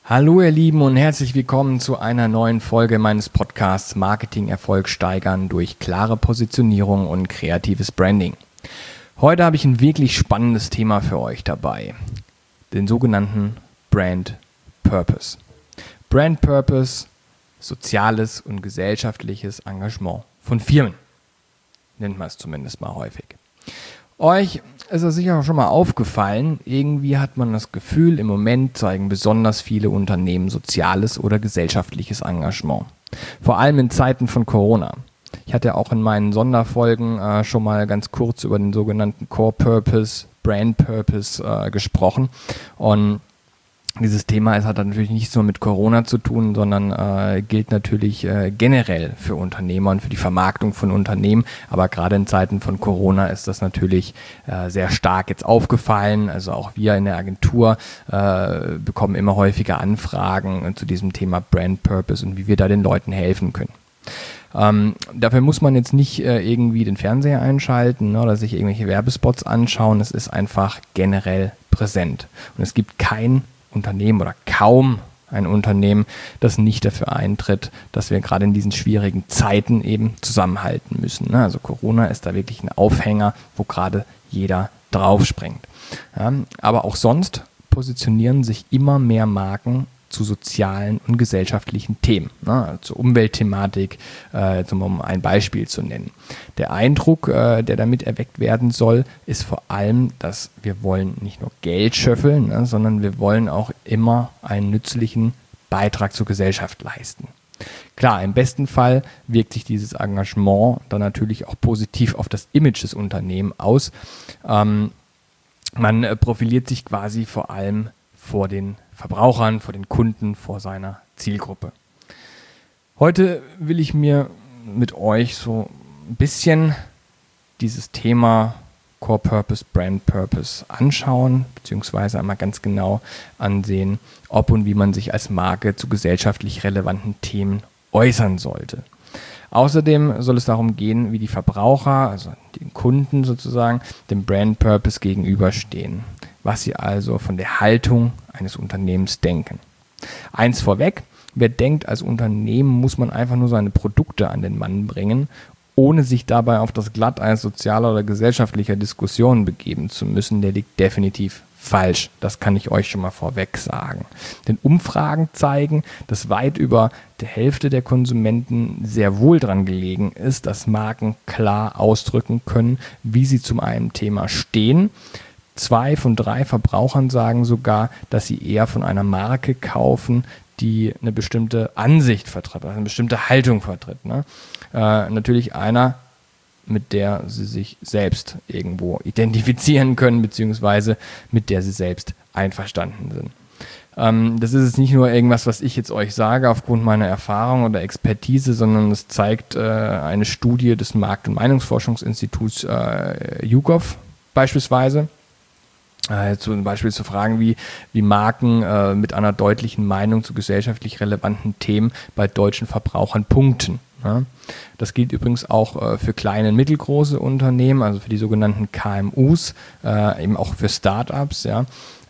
Hallo ihr Lieben und herzlich willkommen zu einer neuen Folge meines Podcasts Marketing-Erfolg steigern durch klare Positionierung und kreatives Branding. Heute habe ich ein wirklich spannendes Thema für euch dabei, den sogenannten Brand Purpose. Brand Purpose, soziales und gesellschaftliches Engagement von Firmen, nennt man es zumindest mal häufig. Euch ist es sicher schon mal aufgefallen, irgendwie hat man das Gefühl, im Moment zeigen besonders viele Unternehmen soziales oder gesellschaftliches Engagement. Vor allem in Zeiten von Corona. Ich hatte auch in meinen Sonderfolgen schon mal ganz kurz über den sogenannten Core Purpose, Brand Purpose gesprochen. Und dieses Thema hat natürlich nicht nur mit Corona zu tun, sondern gilt natürlich generell für Unternehmer und für die Vermarktung von Unternehmen. Aber gerade in Zeiten von Corona ist das natürlich sehr stark jetzt aufgefallen. Also auch wir in der Agentur bekommen immer häufiger Anfragen zu diesem Thema Brand Purpose und wie wir da den Leuten helfen können. Dafür muss man jetzt nicht irgendwie den Fernseher einschalten oder sich irgendwelche Werbespots anschauen. Es ist einfach generell präsent. Und es gibt kein Unternehmen oder kaum ein Unternehmen, das nicht dafür eintritt, dass wir gerade in diesen schwierigen Zeiten eben zusammenhalten müssen. Also Corona ist da wirklich ein Aufhänger, wo gerade jeder draufspringt. Ja, aber auch sonst positionieren sich immer mehr Marken zu sozialen und gesellschaftlichen Themen, zur Umweltthematik, um ein Beispiel zu nennen. Der Eindruck, der damit erweckt werden soll, ist vor allem, dass wir wollen nicht nur Geld scheffeln, sondern wir wollen auch immer einen nützlichen Beitrag zur Gesellschaft leisten. Klar, im besten Fall wirkt sich dieses Engagement dann natürlich auch positiv auf das Image des Unternehmens aus. Man profiliert sich quasi vor allem vor den Verbrauchern, vor den Kunden, vor seiner Zielgruppe. Heute will ich mir mit euch so ein bisschen dieses Thema Core Purpose, Brand Purpose anschauen, beziehungsweise einmal ganz genau ansehen, ob und wie man sich als Marke zu gesellschaftlich relevanten Themen äußern sollte. Außerdem soll es darum gehen, wie die Verbraucher, also den Kunden sozusagen, dem Brand Purpose gegenüberstehen, was sie also von der Haltung eines Unternehmens denken. Eins vorweg, wer denkt, als Unternehmen muss man einfach nur seine Produkte an den Mann bringen, ohne sich dabei auf das Glatteis sozialer oder gesellschaftlicher Diskussionen begeben zu müssen, der liegt definitiv falsch. Das kann ich euch schon mal vorweg sagen. Denn Umfragen zeigen, dass weit über der Hälfte der Konsumenten sehr wohl dran gelegen ist, dass Marken klar ausdrücken können, wie sie zu einem Thema stehen. 2 von 3 Verbrauchern sagen sogar, dass sie eher von einer Marke kaufen, die eine bestimmte Ansicht vertritt, also eine bestimmte Haltung vertritt. Natürlich einer, mit der sie sich selbst irgendwo identifizieren können, beziehungsweise mit der sie selbst einverstanden sind. Das ist jetzt nicht nur irgendwas, was ich jetzt euch sage aufgrund meiner Erfahrung oder Expertise, sondern es zeigt eine Studie des Markt- und Meinungsforschungsinstituts YouGov beispielsweise. Zum Beispiel zu fragen, wie Marken mit einer deutlichen Meinung zu gesellschaftlich relevanten Themen bei deutschen Verbrauchern punkten. Ja. Das gilt übrigens auch für kleine und mittelgroße Unternehmen, also für die sogenannten KMUs, eben auch für Startups, ja,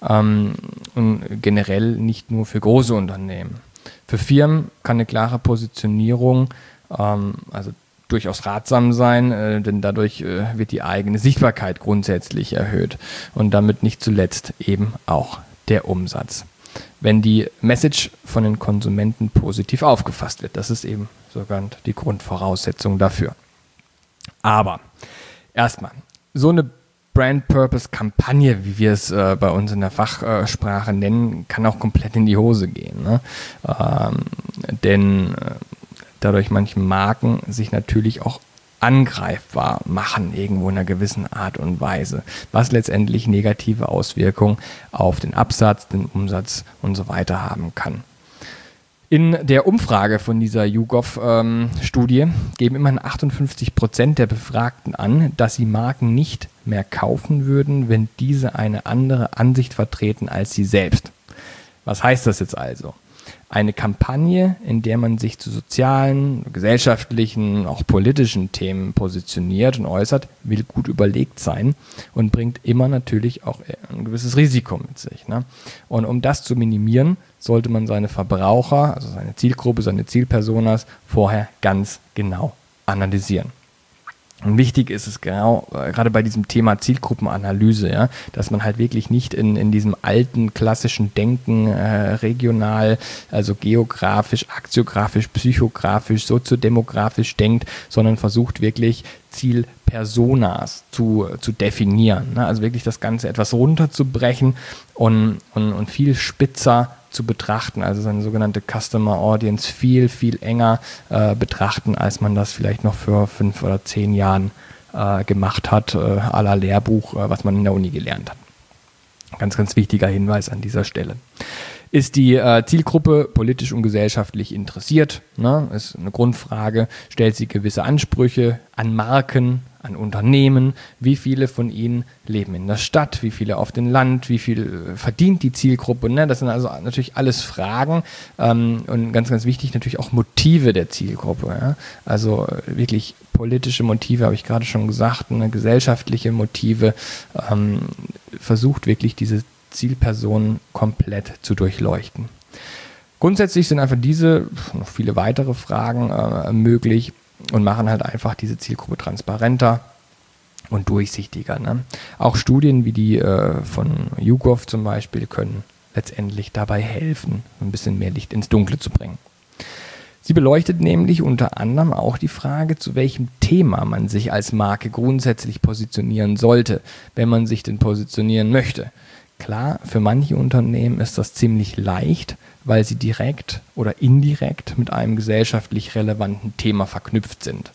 und generell nicht nur für große Unternehmen. Für Firmen kann eine klare Positionierung, also durchaus ratsam sein, denn dadurch wird die eigene Sichtbarkeit grundsätzlich erhöht und damit nicht zuletzt eben auch der Umsatz. Wenn die Message von den Konsumenten positiv aufgefasst wird, das ist eben sogar die Grundvoraussetzung dafür. Aber erstmal, so eine Brand-Purpose-Kampagne, wie wir es bei uns in der Fachsprache nennen, kann auch komplett in die Hose gehen. Denn dadurch manche Marken sich natürlich auch angreifbar machen, irgendwo in einer gewissen Art und Weise, was letztendlich negative Auswirkungen auf den Absatz, den Umsatz und so weiter haben kann. In der Umfrage von dieser YouGov-Studie geben immerhin 58% der Befragten an, dass sie Marken nicht mehr kaufen würden, wenn diese eine andere Ansicht vertreten als sie selbst. Was heißt das jetzt also? Eine Kampagne, in der man sich zu sozialen, gesellschaftlichen, auch politischen Themen positioniert und äußert, will gut überlegt sein und bringt immer natürlich auch ein gewisses Risiko mit sich. Und um das zu minimieren, sollte man seine Verbraucher, also seine Zielgruppe, seine Zielpersonas vorher ganz genau analysieren. Und wichtig ist es genau, gerade bei diesem Thema Zielgruppenanalyse, ja, dass man halt wirklich nicht in diesem alten klassischen Denken regional, also geografisch, akziografisch, psychografisch, soziodemografisch denkt, sondern versucht wirklich Zielpersonas zu definieren. Ne? Also wirklich das Ganze etwas runterzubrechen und viel spitzer zu betrachten, also seine sogenannte Customer Audience viel, viel enger betrachten, als man das vielleicht noch vor 5 oder 10 Jahren gemacht hat, à la Lehrbuch, was man in der Uni gelernt hat. Ganz, ganz wichtiger Hinweis an dieser Stelle. Ist die Zielgruppe politisch und gesellschaftlich interessiert? Ne? Ist eine Grundfrage. Stellt sie gewisse Ansprüche an Marken, an Unternehmen? Wie viele von ihnen leben in der Stadt? Wie viele auf dem Land? Wie viel verdient die Zielgruppe? Ne? Das sind also natürlich alles Fragen und ganz, ganz wichtig natürlich auch Motive der Zielgruppe. Ja? Also wirklich politische Motive, habe ich gerade schon gesagt, gesellschaftliche Motive. Versucht wirklich diese Zielpersonen komplett zu durchleuchten. Grundsätzlich sind einfach diese, noch viele weitere Fragen möglich und machen halt einfach diese Zielgruppe transparenter und durchsichtiger. Ne? Auch Studien wie die von YouGov zum Beispiel können letztendlich dabei helfen, ein bisschen mehr Licht ins Dunkle zu bringen. Sie beleuchtet nämlich unter anderem auch die Frage, zu welchem Thema man sich als Marke grundsätzlich positionieren sollte, wenn man sich denn positionieren möchte. Klar, für manche Unternehmen ist das ziemlich leicht, weil sie direkt oder indirekt mit einem gesellschaftlich relevanten Thema verknüpft sind.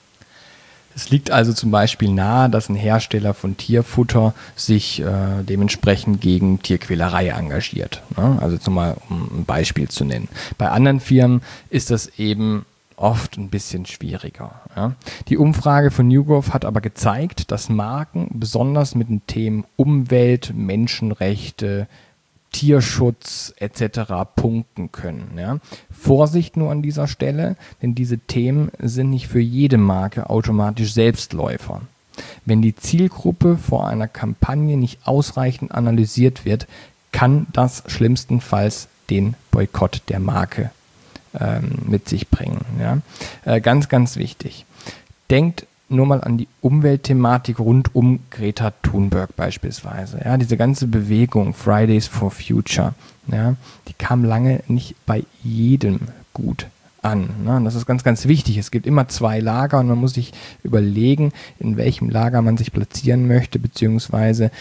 Es liegt also zum Beispiel nahe, dass ein Hersteller von Tierfutter sich dementsprechend gegen Tierquälerei engagiert. Ne? Also zum Mal, um ein Beispiel zu nennen. Bei anderen Firmen ist das eben oft ein bisschen schwieriger. Ja. Die Umfrage von YouGov hat aber gezeigt, dass Marken besonders mit den Themen Umwelt, Menschenrechte, Tierschutz etc. punkten können. Ja. Vorsicht nur an dieser Stelle, denn diese Themen sind nicht für jede Marke automatisch Selbstläufer. Wenn die Zielgruppe vor einer Kampagne nicht ausreichend analysiert wird, kann das schlimmstenfalls den Boykott der Marke mit sich bringen. Ja. Ganz, ganz wichtig. Denkt nur mal an die Umweltthematik rund um Greta Thunberg beispielsweise. Ja, diese ganze Bewegung Fridays for Future, ja, die kam lange nicht bei jedem gut an. Ne? Das ist ganz, ganz wichtig. Es gibt immer 2 Lager und man muss sich überlegen, in welchem Lager man sich platzieren möchte, beziehungsweise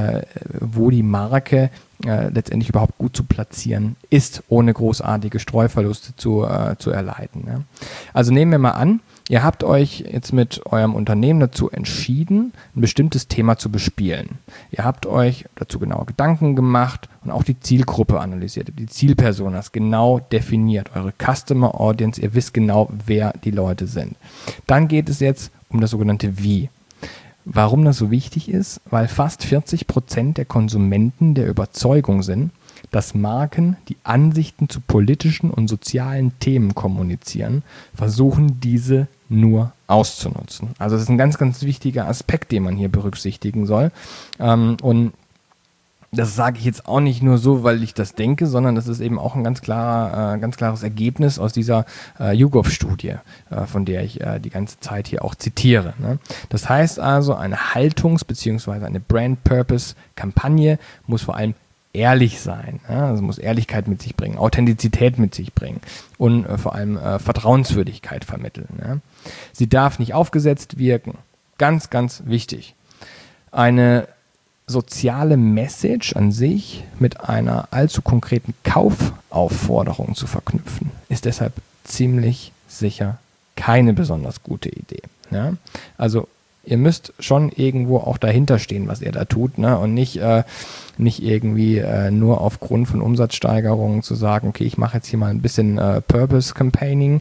wo die Marke letztendlich überhaupt gut zu platzieren ist, ohne großartige Streuverluste zu erleiden. Ja? Also nehmen wir mal an, ihr habt euch jetzt mit eurem Unternehmen dazu entschieden, ein bestimmtes Thema zu bespielen. Ihr habt euch dazu genau Gedanken gemacht und auch die Zielgruppe analysiert, die Zielpersonas genau definiert, eure Customer Audience, ihr wisst genau, wer die Leute sind. Dann geht es jetzt um das sogenannte Wie. Warum das so wichtig ist? Weil fast 40% der Konsumenten der Überzeugung sind, dass Marken, die Ansichten zu politischen und sozialen Themen kommunizieren, versuchen, diese nur auszunutzen. Also das ist ein ganz, ganz wichtiger Aspekt, den man hier berücksichtigen soll. Und das sage ich jetzt auch nicht nur so, weil ich das denke, sondern das ist eben auch ein ganz klares Ergebnis aus dieser YouGov-Studie, von der ich die ganze Zeit hier auch zitiere. Ne? Das heißt also, eine Haltungs- bzw. eine Brand-Purpose-Kampagne muss vor allem ehrlich sein. Ja? Also muss Ehrlichkeit mit sich bringen, Authentizität mit sich bringen und vor allem Vertrauenswürdigkeit vermitteln. Ja? Sie darf nicht aufgesetzt wirken. Ganz, ganz wichtig. Eine soziale Message an sich mit einer allzu konkreten Kaufaufforderung zu verknüpfen, ist deshalb ziemlich sicher keine besonders gute Idee. Ja? Also ihr müsst schon irgendwo auch dahinter stehen, was ihr da tut, ne? Und nicht irgendwie nur aufgrund von Umsatzsteigerungen zu sagen, okay, ich mache jetzt hier mal ein bisschen Purpose-Campaigning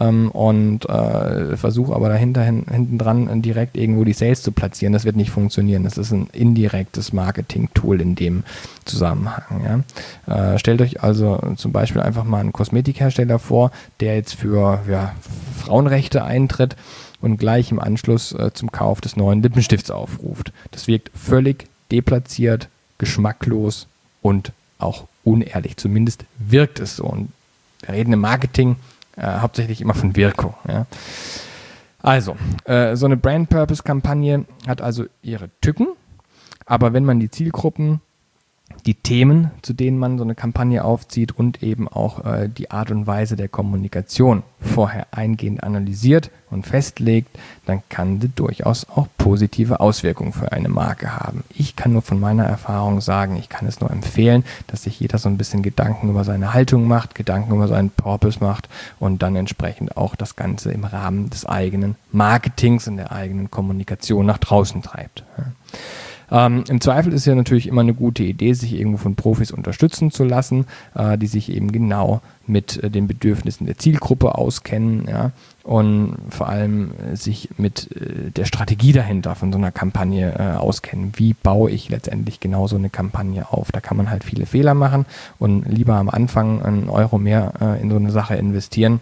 und versuche aber hinten dran direkt irgendwo die Sales zu platzieren. Das wird nicht funktionieren. Das ist ein indirektes Marketing-Tool in dem Zusammenhang. Ja? Stellt euch also zum Beispiel einfach mal einen Kosmetikhersteller vor, der jetzt für Frauenrechte eintritt und gleich im Anschluss zum Kauf des neuen Lippenstifts aufruft. Das wirkt völlig deplatziert, geschmacklos und auch unehrlich. Zumindest wirkt es so. Und wir reden im Marketing hauptsächlich immer von Wirkung. Ja. Also, so eine Brand-Purpose-Kampagne hat also ihre Tücken, aber wenn man die Zielgruppen, die Themen, zu denen man so eine Kampagne aufzieht und eben auch die Art und Weise der Kommunikation vorher eingehend analysiert und festlegt, dann kann das durchaus auch positive Auswirkungen für eine Marke haben. Ich kann nur von meiner Erfahrung sagen, ich kann es nur empfehlen, dass sich jeder so ein bisschen Gedanken über seine Haltung macht, Gedanken über seinen Purpose macht und dann entsprechend auch das Ganze im Rahmen des eigenen Marketings und der eigenen Kommunikation nach draußen treibt. Ja. Im Zweifel ist ja natürlich immer eine gute Idee, sich irgendwo von Profis unterstützen zu lassen, die sich eben genau mit den Bedürfnissen der Zielgruppe auskennen, ja, und vor allem sich mit der Strategie dahinter von so einer Kampagne auskennen. Wie baue ich letztendlich genau so eine Kampagne auf? Da kann man halt viele Fehler machen und lieber am Anfang einen Euro mehr in so eine Sache investieren.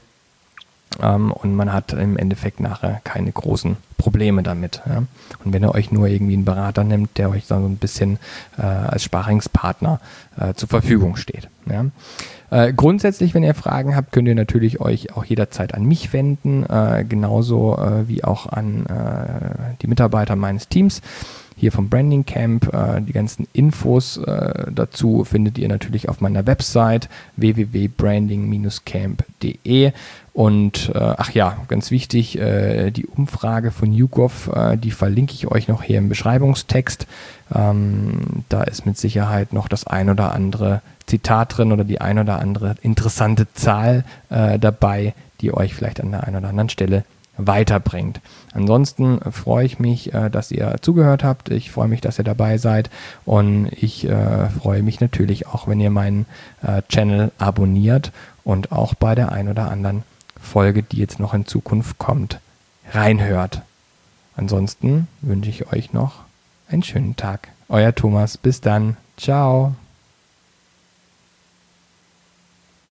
Und man hat im Endeffekt nachher keine großen Probleme damit. Ja. Und wenn ihr euch nur irgendwie einen Berater nimmt, der euch so ein bisschen als Sparringspartner zur Verfügung steht. Ja. Grundsätzlich, wenn ihr Fragen habt, könnt ihr natürlich euch auch jederzeit an mich wenden, genauso wie auch an die Mitarbeiter meines Teams. Hier vom Branding Camp. Die ganzen Infos dazu findet ihr natürlich auf meiner Website www.branding-camp.de. Und ganz wichtig, die Umfrage von YouGov, die verlinke ich euch noch hier im Beschreibungstext. Da ist mit Sicherheit noch das ein oder andere Zitat drin oder die ein oder andere interessante Zahl dabei, die euch vielleicht an der einen oder anderen Stelle weiterbringt. Ansonsten freue ich mich, dass ihr zugehört habt. Ich freue mich, dass ihr dabei seid und ich freue mich natürlich auch, wenn ihr meinen Channel abonniert und auch bei der ein oder anderen Folge, die jetzt noch in Zukunft kommt, reinhört. Ansonsten wünsche ich euch noch einen schönen Tag. Euer Thomas. Bis dann. Ciao.